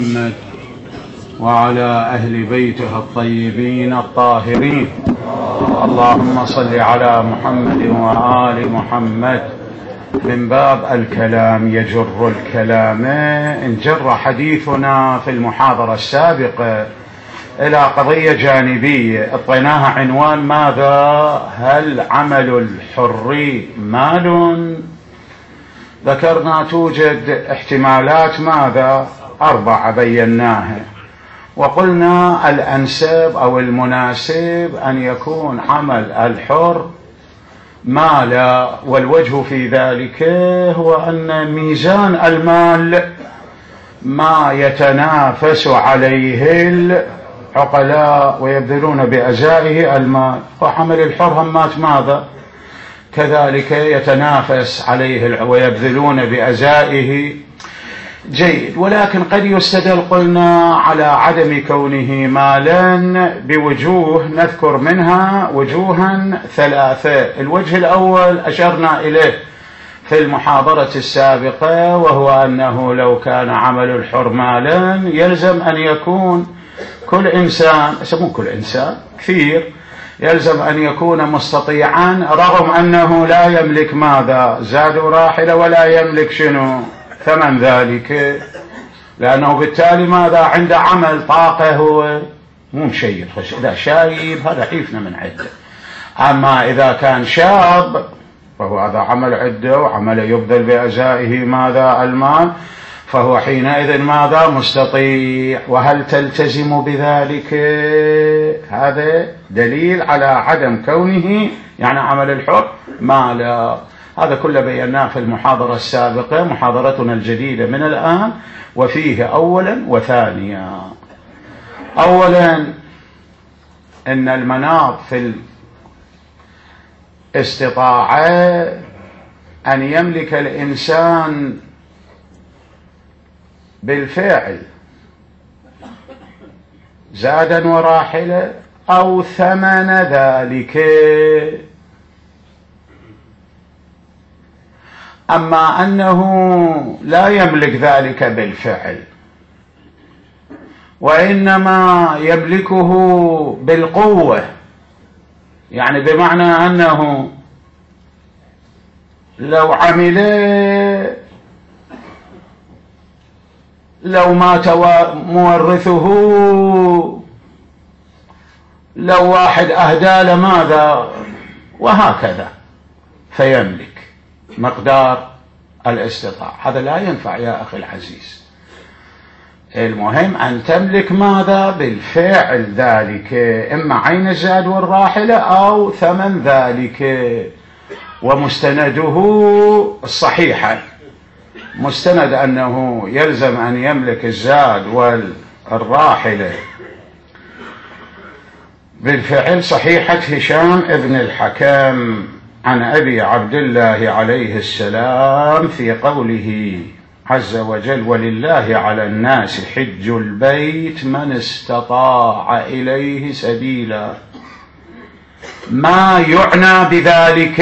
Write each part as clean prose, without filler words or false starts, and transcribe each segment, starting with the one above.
محمد وعلى أهل بيته الطيبين الطاهرين. اللهم صل على محمد وآل محمد. من باب الكلام يجر الكلام، انجر حديثنا في المحاضرة السابقة إلى قضية جانبية اعطيناها عنوان ماذا؟ هل عمل الحر مال؟ ذكرنا توجد احتمالات ماذا؟ 4 بيناها، وقلنا الأنسب أو المناسب أن يكون عمل الحر مالا، والوجه في ذلك هو أن ميزان المال ما يتنافس عليه العقلاء ويبذلون بأزائه المال، وعمل الحر همات ماذا؟ كذلك يتنافس عليه ويبذلون بأزائه. جيد، ولكن قد يستدل قلنا على عدم كونه مالا بوجوه، نذكر منها وجوها 3. الوجه الأول أشرنا إليه في المحاضرة السابقة، وهو أنه لو كان عمل الحر مالا يلزم أن يكون كل إنسان، يسمون كل إنسان كثير، يلزم أن يكون مستطيعا رغم أنه لا يملك ماذا؟ زاد راحلة، ولا يملك شنو؟ ثمن ذلك، لأنه بالتالي ماذا؟ عند عمل طاقة هو مو مشيب، إذا شايب هذا حيفنا من عدة. أما إذا كان شاب فهو هذا عمل عدة وعمل يبذل بأزائه ماذا؟ المال، فهو حينئذ ماذا؟ مستطيع. وهل تلتزم بذلك؟ هذا دليل على عدم كونه يعني عمل الحر مالا. هذا كله بيناه في المحاضرة السابقة، محاضرتنا الجديدة من الآن، وفيه أولا وثانيا. أولا إن المناط في الاستطاعة أن يملك الإنسان بالفعل زادا وراحلة أو ثمن ذلك. أما أنه لا يملك ذلك بالفعل، وإنما يملكه بالقوة، يعني بمعنى أنه لو عمل، لو مات مورثه، لو واحد أهدى لماذا، وهكذا، فيملك مقدار الاستطاعة. هذا لا ينفع يا أخي العزيز. المهم أن تملك ماذا؟ بالفعل ذلك، إما عين الزاد والراحلة أو ثمن ذلك. ومستنده الصحيحة، مستند أنه يلزم أن يملك الزاد والراحلة بالفعل، صحيحة هشام ابن الحكم عن أبي عبد الله عليه السلام في قوله عز وجل: ولله على الناس حج البيت من استطاع إليه سبيلا. ما يعنى بذلك؟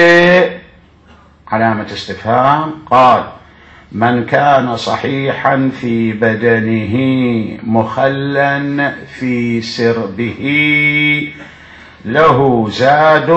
علامة استفهام. قال: من كان صحيحا في بدنه مخلا في سربه له زاد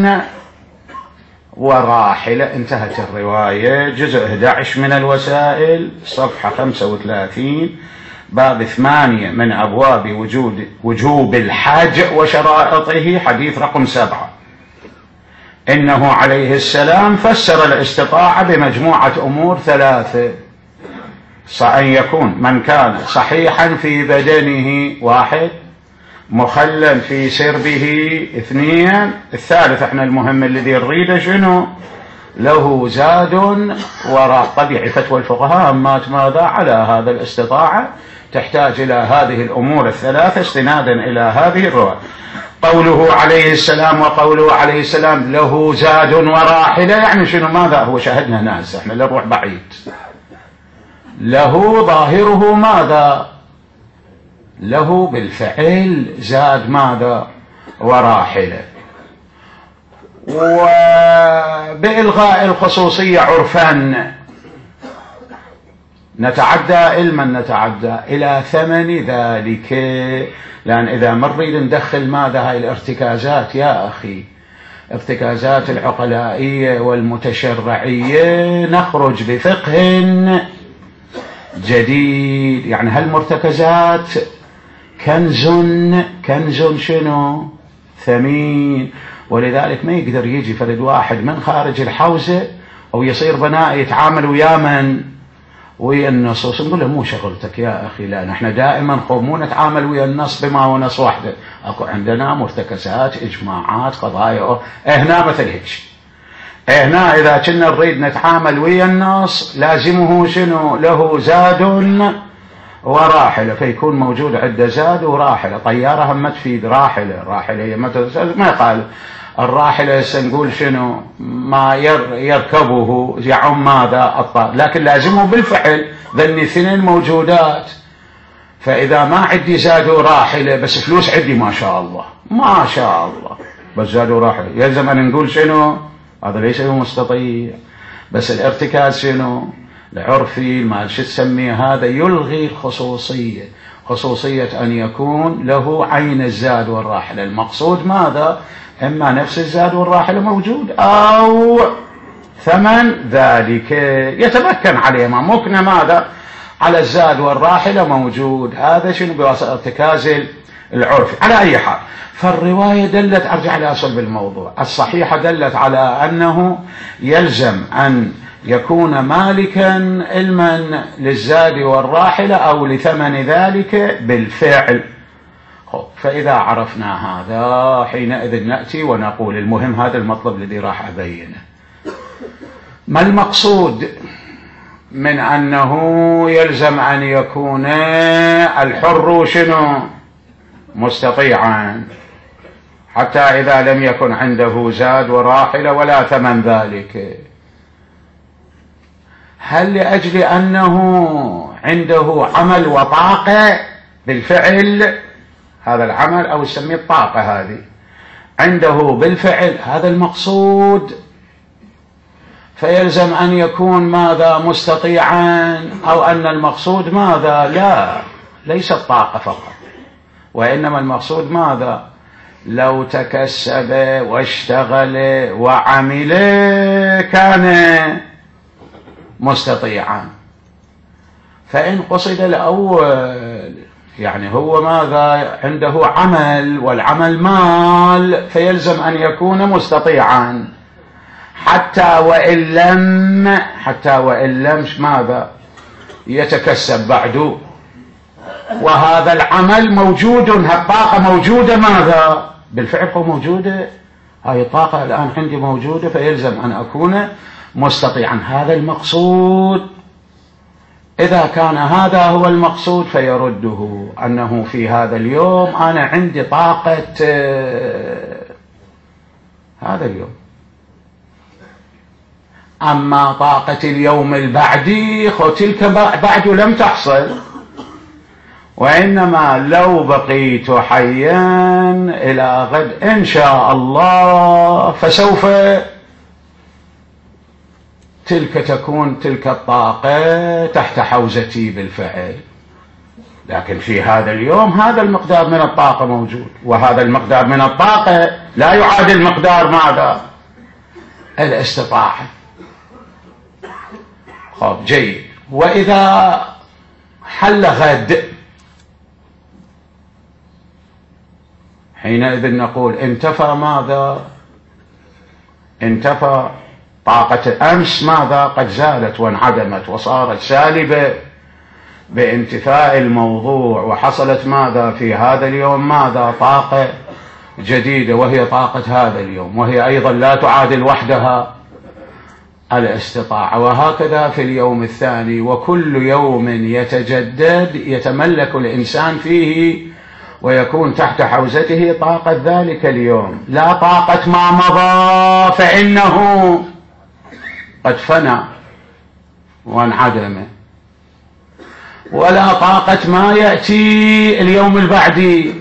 وراحلة. انتهت الرواية. جزء 11 من الوسائل، صفحة 35، باب 8 من أبواب وجوب الحج وشرائطه، حديث رقم 7. إنه عليه السلام فسر الاستطاعة بمجموعة أمور 3: أن يكون من كان صحيحا في بدنه، 1، مخلا في سربه، 2، الثالث احنا المهم الذي نريده شنو؟ له زاد وراء. طبيعي فتوى الفقهاء أمات ماذا؟ على هذا الاستطاعة تحتاج إلى هذه الأمور ال3 استنادا إلى هذه الرواية. قوله عليه السلام وقوله عليه السلام له زاد وراحلة، يعني شنو؟ ماذا هو؟ شاهدنا ناس، احنا لا نروح بعيد. له ظاهره ماذا؟ له بالفعل زاد ماذا؟ وراحلة. وبإلغاء الخصوصية عرفا نتعدى علما نتعدى إلى ثمن ذلك، لأن إذا ما نريد ندخل ماذا هاي الارتكازات يا أخي، ارتكازات العقلائية والمتشرعية، نخرج بفقه جديد. يعني هالمرتكزات كنز شنو ثمين، ولذلك ما يقدر يجي فرد واحد من خارج الحوزة أو يصير بناء يتعامل ويا من ويا النصوص، نقول له مو شغلتك يا أخي، لا نحن دائما مو نتعامل ويا النص بما هو نص واحدة، أكو عندنا مرتكزات إجماعات قضايا هنا مثل هيك. هنا إذا كنا نريد نتعامل ويا النص لازمه شنو له زاد وراحلة، فيكون موجود عنده زاد وراحلة. طيارة هم ما تفيد راحلة هي ما يقال الراحلة سنقول شنو ما يركبه يعم ماذا الطائر، لكن لازمه بالفعل ذني اثنين موجودات. فإذا ما عندي زاد وراحلة بس فلوس عندي ما شاء الله ما شاء الله بس زاد وراحلة، يلزم أن نقول شنو هذا ليس مستطيع. بس الارتكاز شنو العرفي ما شو تسميه هذا يلغي الخصوصية، خصوصية أن يكون له عين الزاد والراحلة. المقصود ماذا إما نفس الزاد والراحلة موجود أو ثمن ذلك يتمكن عليه، ما ممكن ماذا على الزاد والراحلة موجود. هذا شنو بواسطة ارتكاز العرفي. على أي حال فالرواية دلت، أرجع لأصل بالموضوع، الصحيحة دلت على أنه يلزم أن يكون مالكا علما للزاد والراحلة أو لثمن ذلك بالفعل. فإذا عرفنا هذا حينئذ نأتي ونقول المهم هذا المطلب الذي راح أبينه. ما المقصود من أنه يلزم أن يكون الحر شنو مستطيعا حتى إذا لم يكن عنده زاد وراحلة ولا ثمن ذلك؟ هل لأجل أنه عنده عمل وطاقة بالفعل هذا العمل أو يسميه الطاقة هذه عنده بالفعل هذا المقصود فيلزم أن يكون ماذا مستطيعا، أو أن المقصود ماذا لا ليس الطاقة فقط، وإنما المقصود ماذا لو تكسب واشتغل وعمل كان مستطيعا. فإن قصد الأول يعني هو ماذا عنده عمل والعمل مال فيلزم أن يكون مستطيعا حتى وإن لم ماذا يتكسب بعد، وهذا العمل موجود، هالطاقة موجودة ماذا بالفعل هو موجودة، هاي الطاقة الآن عندي موجودة فيلزم أن أكون مستطيعا. هذا المقصود. إذا كان هذا هو المقصود فيرده أنه في هذا اليوم أنا عندي طاقة هذا اليوم، أما طاقة اليوم البعدي تلك بعد لم تحصل، وإنما لو بقيت حيا إلى غد إن شاء الله فسوف تكون تلك الطاقة تحت حوزتي بالفعل. لكن في هذا اليوم هذا المقدار من الطاقة موجود، وهذا المقدار من الطاقة لا يعادل مقدار ماذا الاستطاعة. خب جيد. وإذا حل غد حينئذ نقول انتفى ماذا انتفى طاقة أمس ماذا قد زالت وانعدمت وصارت سالبة بانتفاء الموضوع، وحصلت ماذا في هذا اليوم ماذا طاقة جديدة وهي طاقة هذا اليوم، وهي أيضا لا تعادل وحدها الاستطاعة. وهكذا في اليوم الثاني، وكل يوم يتجدد يتملك الإنسان فيه ويكون تحت حوزته طاقة ذلك اليوم، لا طاقة ما مضى فإنه قد فنى وانعدم، ولا طاقة ما يأتي اليوم البعدي،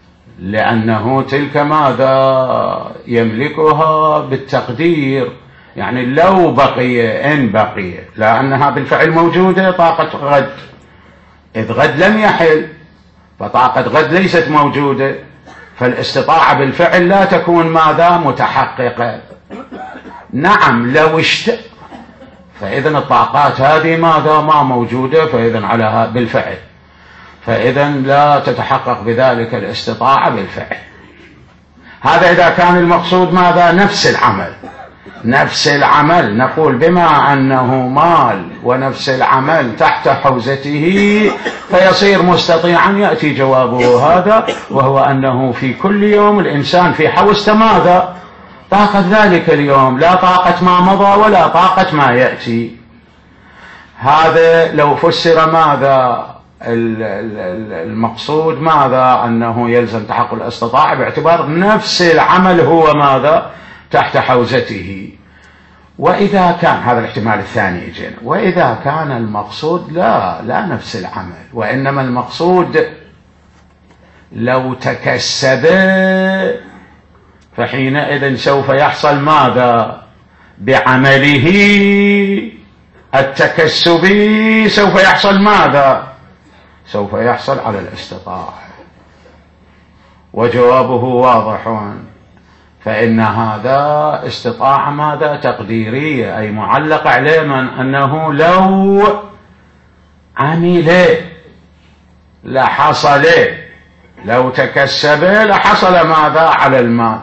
لأنه تلك ماذا يملكها بالتقدير يعني لو بقي إن بقي، لأنها بالفعل موجودة طاقة غد، إذ غد لم يحل فطاقة غد ليست موجودة، فالاستطاعة بالفعل لا تكون ماذا؟ متحققة. نعم لو فإذا الطاقات هذه ماذا؟ ما موجودة، فإذا على بالفعل، فإذا لا تتحقق بذلك الاستطاعة بالفعل. هذا إذا كان المقصود ماذا؟ نفس العمل. نفس العمل نقول بما أنه مال ونفس العمل تحت حوزته فيصير مستطيعا، يأتي جوابه هذا، وهو أنه في كل يوم الإنسان في حوزته ماذا؟ طاقة ذلك اليوم، لا طاقة ما مضى ولا طاقة ما يأتي. هذا لو فسر ماذا؟ المقصود ماذا؟ أنه يلزم تحقق الاستطاعة باعتبار نفس العمل هو ماذا؟ تحت حوزته. وإذا كان هذا الاحتمال الثاني يجينا، وإذا كان المقصود لا نفس العمل، وإنما المقصود لو تكسب، فحينئذ سوف يحصل ماذا؟ بعمله التكسبي سوف يحصل ماذا؟ سوف يحصل على الاستطاعة. وجوابه واضح، فإن هذا استطاعة ماذا؟ تقديرية، أي معلق عليه من أنه لو عمل لحصل، لو تكسب لحصل ماذا؟ على المال،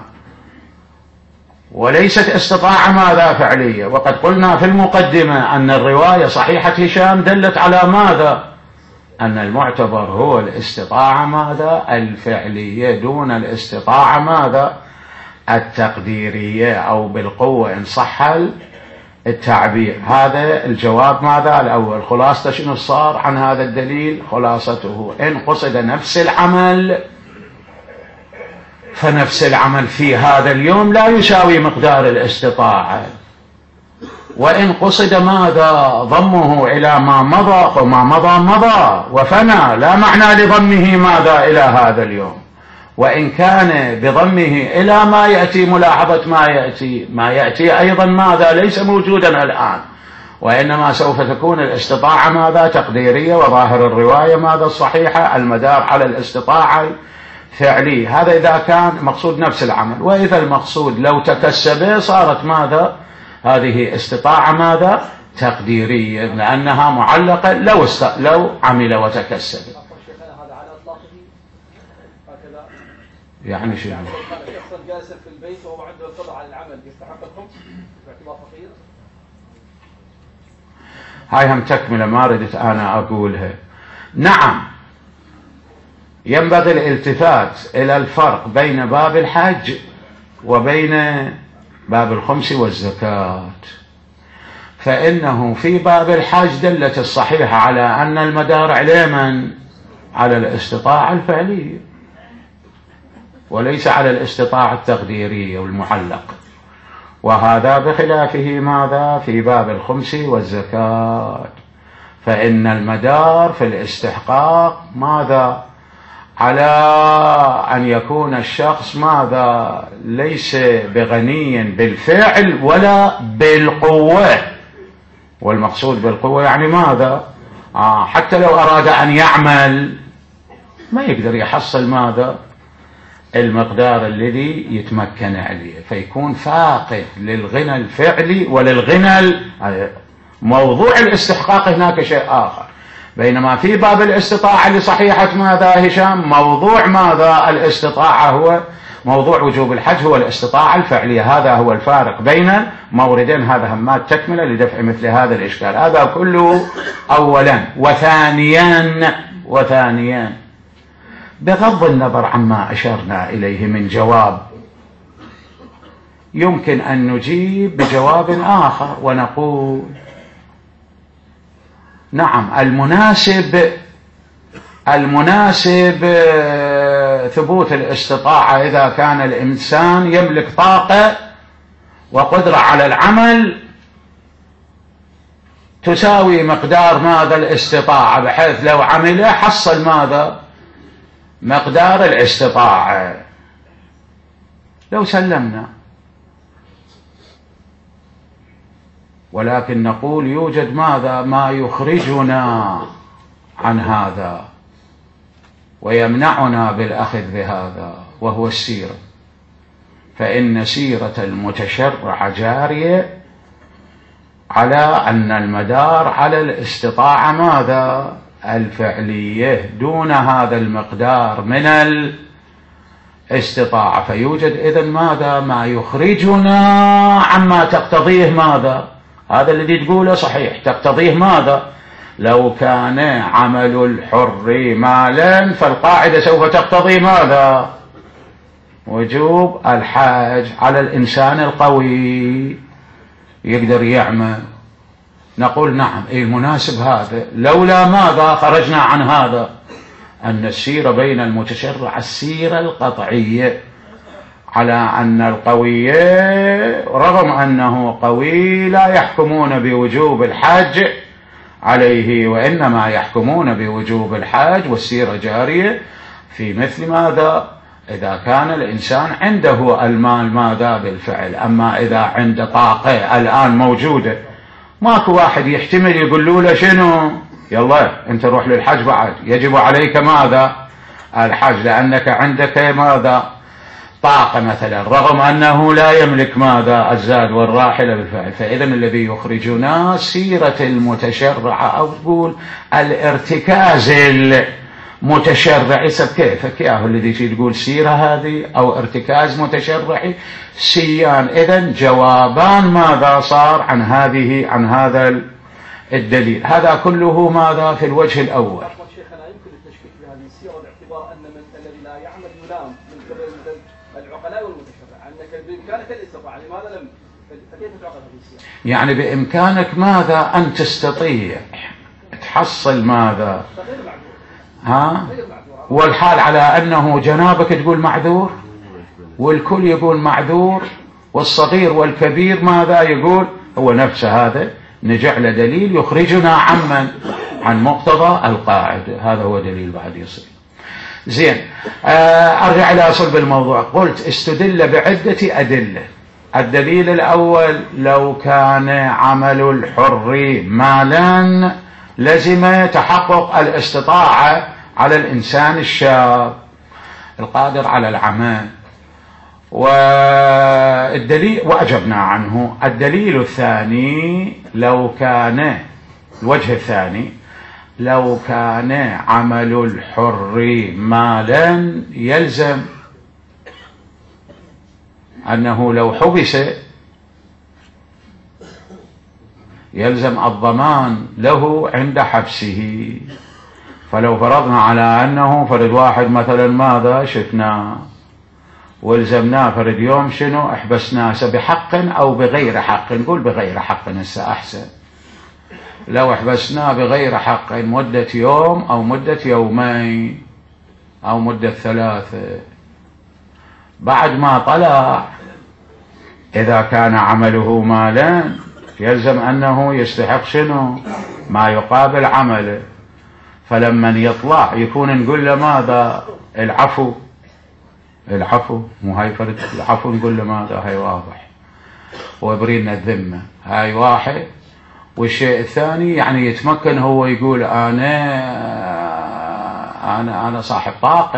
وليست استطاعة ماذا؟ فعلية. وقد قلنا في المقدمة أن الرواية صحيحة هشام دلت على ماذا؟ أن المعتبر هو الاستطاعة ماذا؟ الفعلية دون الاستطاعة ماذا؟ التقديرية، أو بالقوة إن صح التعبير. هذا الجواب ماذا؟ الأول. خلاصة شنو صار عن هذا الدليل؟ خلاصته إن قصد نفس العمل فنفس العمل في هذا اليوم لا يساوي مقدار الاستطاعة، وإن قصد ماذا؟ ضمه إلى ما مضى، فما مضى وفنى، لا معنى لضمه ماذا؟ إلى هذا اليوم. وإن كان بضمه إلى ما يأتي، ملاحظة ما يأتي أيضا ماذا؟ ليس موجودا الآن، وإنما سوف تكون الاستطاعة ماذا؟ تقديرية، وظاهر الرواية ماذا؟ الصحيحة المدار على الاستطاعة فعلي. هذا إذا كان مقصود نفس العمل. وإذا المقصود لو تكسب صارت ماذا؟ هذه استطاعة ماذا؟ تقديرية، لأنها معلقة لو عمل وتكسب. يعني شو يعني؟ الشخص جالس في البيت وهو عنده القدرة على العمل يستحق الخمس باعتبار فقير؟ هاي هم تكملة ما ردت أنا أقولها. نعم ينبغي الالتفات إلى الفرق بين باب الحج وبين باب الخمس والزكاة، فإنه في باب الحج دلت الصحيحة على أن المدار عليه من؟ على الاستطاعة الفعلية، وليس على الاستطاعة التقديرية والمعلق. وهذا بخلافه ماذا؟ في باب الخمس والزكاة، فإن المدار في الاستحقاق ماذا؟ على أن يكون الشخص ماذا؟ ليس بغني بالفعل ولا بالقوة. والمقصود بالقوة يعني ماذا؟ حتى لو أراد أن يعمل ما يقدر يحصل ماذا؟ المقدار الذي يتمكن عليه، فيكون فاقد للغنى الفعلي وللغنى موضوع الاستحقاق هناك شيء آخر. بينما في باب الاستطاعة لصحيحة ماذا هشام؟ موضوع ماذا؟ الاستطاعة هو موضوع وجوب الحج هو الاستطاعة الفعلية. هذا هو الفارق بين موردين. هذا همات تكملة لدفع مثل هذا الإشكال. هذا كله أولا. وثانيا بغض النظر عما أشرنا إليه من جواب، يمكن أن نجيب بجواب آخر ونقول نعم المناسب ثبوت الاستطاعة إذا كان الإنسان يملك طاقة وقدرة على العمل تساوي مقدار ماذا؟ الاستطاعة، بحيث لو عمل حصل ماذا؟ مقدار الاستطاعة. لو سلمنا ولكن نقول يوجد ماذا ما يخرجنا عن هذا ويمنعنا بالأخذ بهذا، وهو السيرة. فإن سيرة المتشرع جارية على أن المدار على الاستطاعة ماذا الفعلية دون هذا المقدار من الاستطاعة. فيوجد إذن ماذا ما يخرجنا عما تقتضيه ماذا، هذا الذي تقوله صحيح، تقتضيه ماذا لو كان عمل الحر مالا فالقاعدة سوف تقتضي ماذا وجوب الحاج على الإنسان القوي يقدر يعمل. نقول نعم المناسب هذا، لولا ماذا خرجنا عن هذا أن السيرة بين المتشرع السيرة القطعية على أن القوي رغم أنه قوي لا يحكمون بوجوب الحاج عليه، وإنما يحكمون بوجوب الحاج والسيرة جارية في مثل ماذا إذا كان الإنسان عنده المال ماذا بالفعل. أما إذا عنده طاقة الآن موجودة ماكو واحد يحتمل يقول له شنو يلا أنت روح للحج بعد يجب عليك ماذا الحج، لأنك عندك ماذا طاقة مثلا رغم أنه لا يملك ماذا الزاد والراحلة بالفعل. فإذا الذي يخرجنا سيرة المتشرع أو تقول الارتكاز المتشرعي. كيف كياه الذي تقول سيرة هذه أو ارتكاز متشرعي سيان. إذن جوابان ماذا صار عن هذا الدليل. هذا كله ماذا في الوجه الأول. شيخنا يمكن التشكيك بهذه السيرة باعتبار أن من الذي لا يعمل يلام من قبل العقلاء والمتشرع أنك بإمكانك الاستطاعة، لماذا لم فكيف تعقد هذه السيرة؟ يعني بإمكانك ماذا أن تستطيع تحصل ماذا والحال على أنه جنابك تقول معذور والكل يقول معذور والصغير والكبير ماذا يقول هو نفسه. هذا نجعل دليل يخرجنا عن مقتضى القاعدة. هذا هو دليل بعد يصير زين. أرجع إلى صلب الموضوع. قلت استدل بعدة أدلة. الدليل الأول لو كان عمل الحر مالا لزم تحقق الاستطاعة على الإنسان الشاب القادر على العمل، والدليل وأجبنا عنه. الدليل الثاني لو كان الوجه الثاني لو كان عمل الحر مالا يلزم أنه لو حبس يلزم الضمان له عند حبسه. فلو فرضنا على أنه فرد واحد مثلا ماذا شفناه والزمناه فرد يوم شنو احبسناه بحق أو بغير حق، نقول بغير حق هسه أحسن. لو احبسناه بغير حق مدة يوم أو مدة يومين أو مدة 3 بعد ما طلع إذا كان عمله مالا يلزم أنه يستحق شنو ما يقابل عمله. فلما يطلع يكون نقول له ماذا العفو مو هاي فرد العفو، نقول له ماذا هاي واضح ويبرينا الذمة هاي واحد. والشيء الثاني يعني يتمكن هو يقول أنا صاحب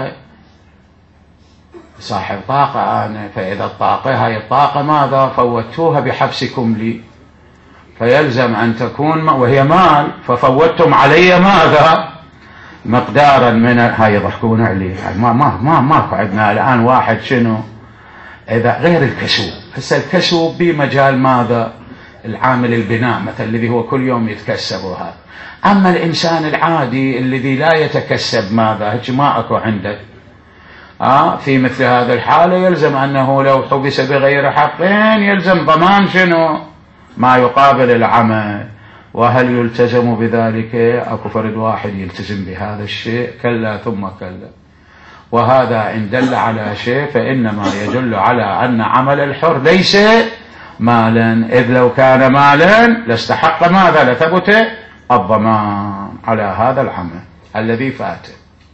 طاقة أنا، فإذا الطاقة هاي الطاقة ماذا فوتوها بحبسكم لي، فيلزم أن تكون وهي مال ففوتتم علي ماذا مقدارا من هاي يضحكون عليه. ما عندنا الآن واحد شنو إذا غير الكسوب. هسه الكسوب بمجال ماذا العامل البناء مثلا الذي هو كل يوم يتكسب وهذا. أما الإنسان العادي الذي لا يتكسب ماذا هيك ما أكو عندك في مثل هذا الحالة يلزم أنه لو حبس بغير حقين يلزم ضمان شنو ما يقابل العمل. وهل يلتزم بذلك؟ أكو فرد واحد يلتزم بهذا الشيء؟ كلا ثم كلا. وهذا إن دل على شيء فإنما يدل على أن عمل الحر ليس مالا، إذ لو كان مالا لاستحق ماذا لثبت الضمان على هذا العمل الذي فات.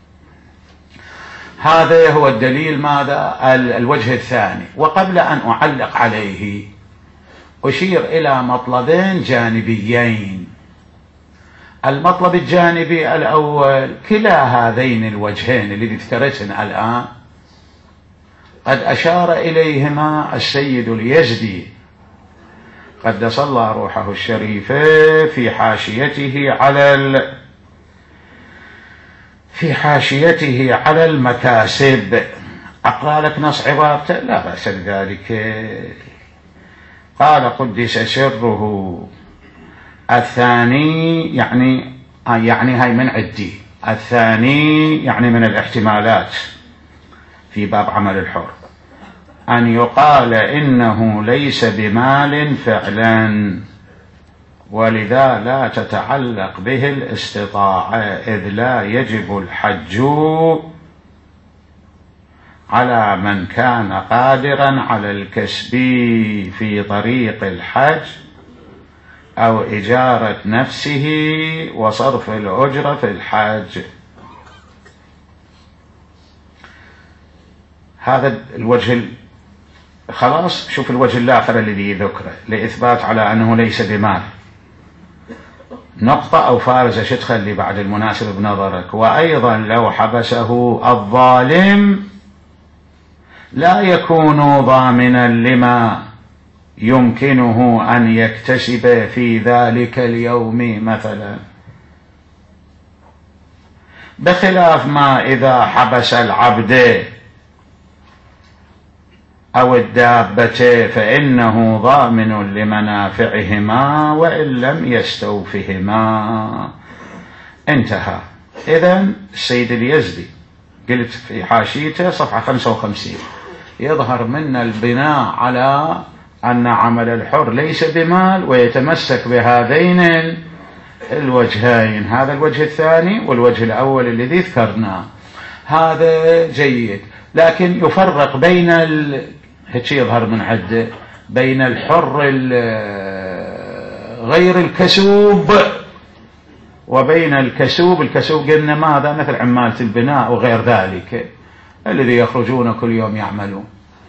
هذا هو الدليل ماذا الوجه الثاني. وقبل أن أعلق عليه أشير إلى مطلبين جانبيين. المطلب الجانبي الأول، كلا هذين الوجهين الذي ذكرتهن الآن قد أشار إليهما السيد اليزدي قدس الله روحه الشريفة في حاشيته على المكاسب. أقرأ لك نص عبارته؟ لا بأس بذلك. قال قدس سره: الثاني يعني هاي من عدي، الثاني يعني من الاحتمالات في باب عمل الحر، أن يقال إنه ليس بمال فعلا، ولذا لا تتعلق به الاستطاعة، إذ لا يجب الحج على من كان قادرا على الكسب في طريق الحج أو إجارة نفسه وصرف الأجرة في الحج. هذا الوجه. خلاص، شوف الوجه الآخر الذي ذكره لإثبات على أنه ليس بمال. نقطة أو فارزة شو تخلي بعد المناسب بنظرك؟ وأيضا لو حبسه الظالم لا يكون ضامنا لما يمكنه أن يكتسب في ذلك اليوم مثلا، بخلاف ما إذا حبس العبد أو الدابة فإنه ضامن لمنافعهما وإن لم يستوفهما. انتهى. إذن السيد اليزدي قلت في حاشيته صفحة 55 يظهر منا البناء على أن عمل الحر ليس بمال، ويتمسك بهذين الوجهين، هذا الوجه الثاني والوجه الأول الذي ذكرناه. هذا جيد، لكن يفرق بين هيك يظهر من عده بين الحر غير الكسوب وبين الكسوب. الكسوب قلنا ماذا؟ مثل عمالة البناء وغير ذلك الذي يخرجون كل يوم يعملون.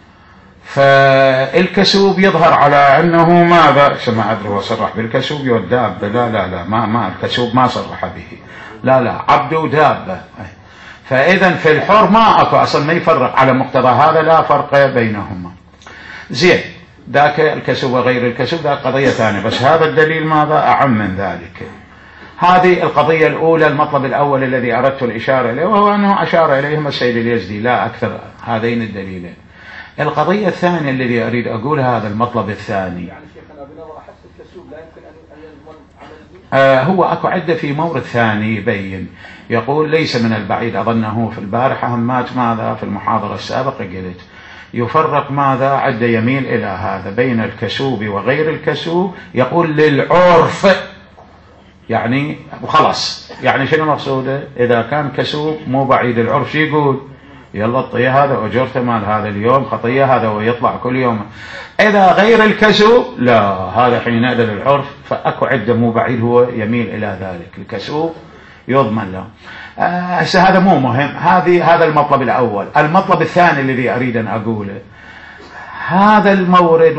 فالكسوب يظهر على أنه ماذا؟ ما أدري هو صرح بالكسوب والدابة. لا ما الكسوب ما صرح به. لا عبد ودابة. فإذا في الحر ما أكو أصلا، ما يفرق على مقتضى هذا، لا فرق بينهما. زين، ذاك الكسوب وغير الكسوب ذاك قضية ثانية، بس هذا الدليل ماذا؟ أعم من ذلك. هذه القضية الأولى، المطلب الأول الذي أردت الإشارة إليه، وهو أنه أشار إليهما السيد اليزدي، لا أكثر هذين الدليلين. القضية الثانية الذي أريد أقول، هذا المطلب الثاني، يعني شيخنا بنظر حتى الكسوب لا يمكن أن يضمن عمل هو أكو عدة في مورد ثاني يبين، يقول ليس من البعيد، أظنه في البارحة همات ماذا في المحاضرة السابقة قلت يفرق ماذا عدة يميل إلى هذا بين الكسوب وغير الكسوب. يقول للعرف، يعني وخلاص، يعني شنو مقصوده؟ إذا كان كسوب مو بعيد العرف يقول يلا الطيه هذا أجرته مال هذا اليوم، خطية هذا ويطلع كل يوم. إذا غير الكسوب لا، هذا حينئذ العرف فأكو عدة مو بعيد هو يميل إلى ذلك، الكسوب يضمن له. هذا مو مهم. هذا المطلب الأول. المطلب الثاني الذي أريد أن أقوله، هذا المورد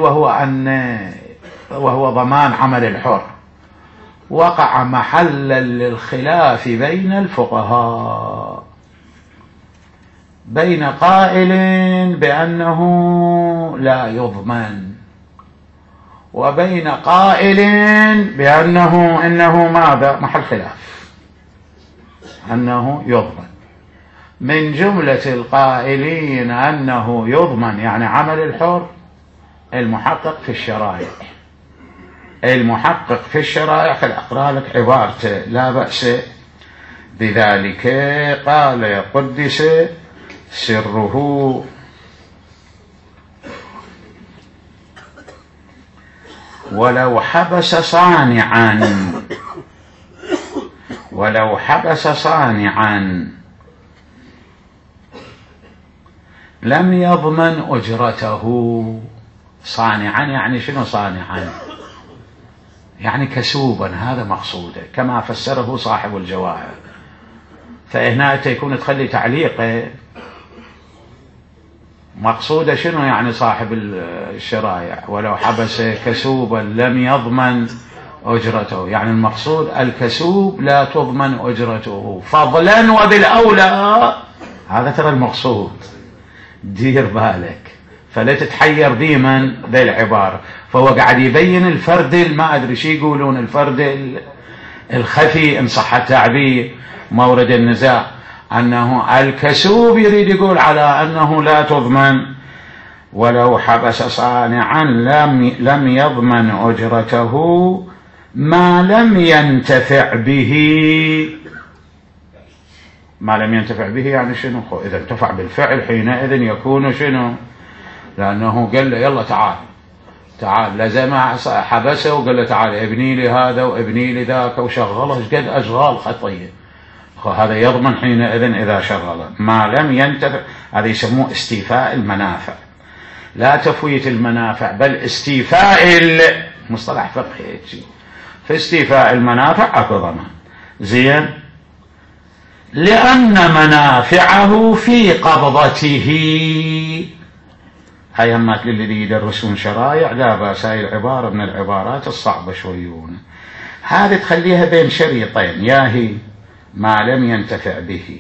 وهو ضمان عمل الحر، وقع محلا للخلاف بين الفقهاء، بين قائل بأنه لا يضمن، وبين قائل بأنه ماذا؟ محل خلاف، أنه يضمن. من جملة القائلين أنه يضمن يعني عمل الحر المحقق في الشرائع. المحقق في الشرائع خل أقرأ لك عبارته لا بأس بذلك. قال قدس سره: ولو حبس صانعا لم يضمن أجرته. صانعا يعني شنو صانعا؟ يعني كسوبا، هذا مقصوده كما فسره صاحب مقصوده شنو يعني صاحب الشرايع؟ ولو حبس كسوبا لم يضمن أجرته، يعني المقصود الكسوب لا تضمن أجرته فضلا وبالأولى. هذا ترى المقصود، دير بالك، فلا تتحير بمن ذي العبارة. فهو قاعد يبين الفرد ما أدري شي يقولون الفرد الخفي إن صح التعبير، مورد النزاع، أنه الكسوب يريد يقول على أنه لا تضمن، ولو حبس صانعا لم يضمن أجرته ما لم ينتفع به. ما لم ينتفع به يعني شنو؟ إذا انتفع بالفعل حينئذ يكون شنو؟ لأنه قال له يلا تعال لازم حبسه وقال له تعال ابني لي هذا وابني لي ذاك وشغله قد أشغال خطية، هذا يضمن حينئذ إذا شغله. ما لم ينتفع هذا يسموه استيفاء المنافع، لا تفويت المنافع بل استيفاء، مصطلح فقهي في استيفاء المنافع أكو ضمان. زين، لأن منافعه في قبضته. هاي همات للي يدرسون شرايع لا بأس، هاي العبارة من العبارات الصعبة شويون، هذه تخليها بين شريطين، ياهي ما لم ينتفع به.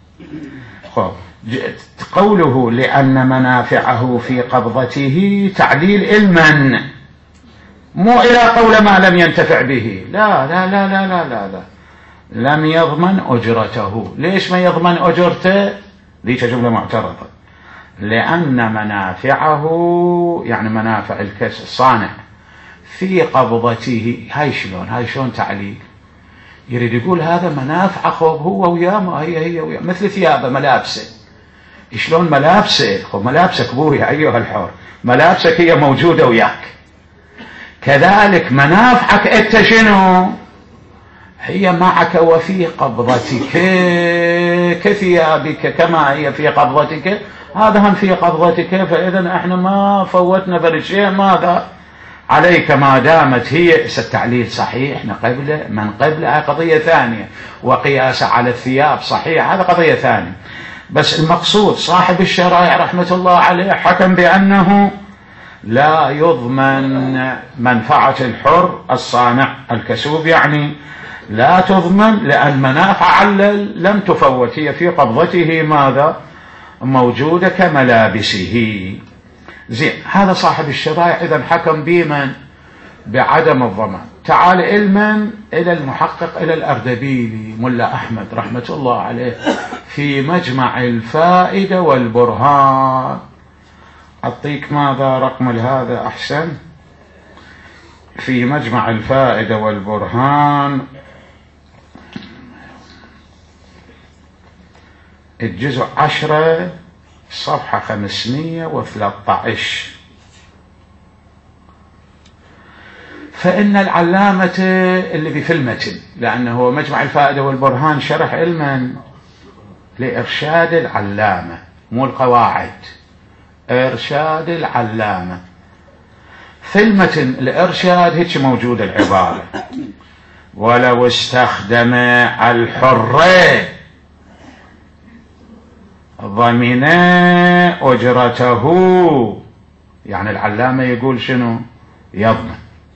قوله لأن منافعه في قبضته تعديل المن، مو إلى قول ما لم ينتفع به، لا لا لا لا لا لا, لا. لم يضمن أجرته. ليش ما يضمن أجرته؟ ذيك جملة معترضة. لأن منافعه يعني منافع الصانع في قبضته. هاي شلون تعليل؟ يريد يقول هذا منافع خوب هو وياه، ما هي وياه، مثل ثيابه ملابسه. شلون ملابسه؟ خب ملابسك بويا أيها الحر، ملابسك هي موجودة وياك، كذلك منافعك أنت شنو؟ هي معك وفي قبضتك كثيابك كما هي في قبضتك، هذا هم في قبضتك. فإذا احنا ما فوتنا بالشيء ماذا عليك ما دامت هي. التعليل صحيح من قبل قضية ثانية، وقياس على الثياب صحيح هذا قضية ثانية. بس المقصود صاحب الشرائع رحمة الله عليه حكم بأنه لا يضمن منفعة الحر الصانع الكسوب، يعني لا تضمن لأن منافع لم تفوت، هي في قبضته ماذا موجودة كملابسه. زين، هذا صاحب الشرائع إذا حكم بمن بعدم الضمان. تعال علما إلى المحقق إلى الأردبيلي ملا أحمد رحمة الله عليه في مجمع الفائدة والبرهان. أعطيك ماذا رقم هذا أحسن؟ في مجمع الفائدة والبرهان الجزء 10 صفحة 513. فإن العلامة اللي في المتن، لأنه هو مجمع الفائدة والبرهان شرح علما لإرشاد العلامة مو القواعد، إرشاد العلامة. في المتن الإرشاد هيك موجود العبارة ولو استخدم الحر ضمن أجرته. يعني العلامة يقول شنو؟ يضمن،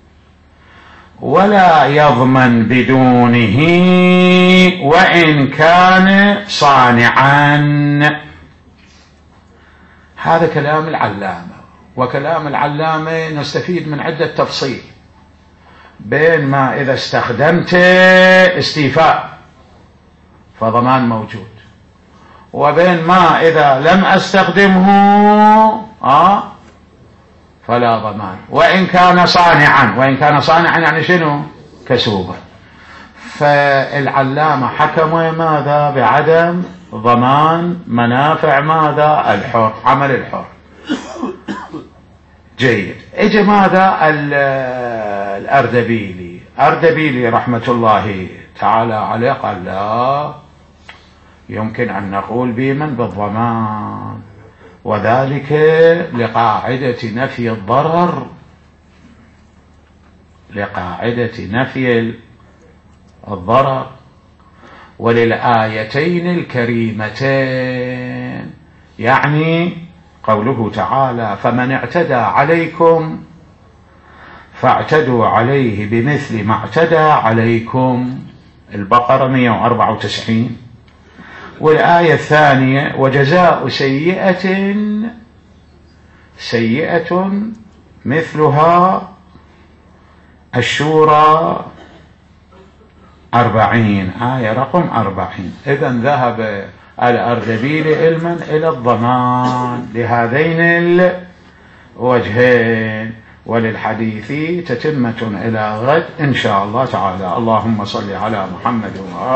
ولا يضمن بدونه وإن كان صانعا. هذا كلام العلامة، وكلام العلامة نستفيد من عدة تفصيل، بين ما إذا استخدمت استيفاء فضمان موجود، وبين ما إذا لم أستخدمه فلا ضمان، وإن كان صانعا. وإن كان صانعا يعني شنو؟ كسوبا. فالعلامة حكم ماذا؟ بعدم ضمان منافع ماذا؟ الحر، عمل الحر. جيد. اجى ماذا؟ الأردبيلي رحمة الله تعالى عليه قال لا يمكن أن نقول بمن بالضمان، وذلك لقاعدة نفي الضرر، لقاعدة نفي الضرر، وللآيتين الكريمتين. يعني قوله تعالى فمن اعتدى عليكم فاعتدوا عليه بمثل ما اعتدى عليكم، البقرة 194. والآية الثانية وجزاء سيئة مثلها، الشورى 40، آية رقم 40. إذن ذهب الأردبيل علما إلى الضمان لهذين الوجهين، وللحديث تتمة إلى غد إن شاء الله تعالى. اللهم صل على محمد وآله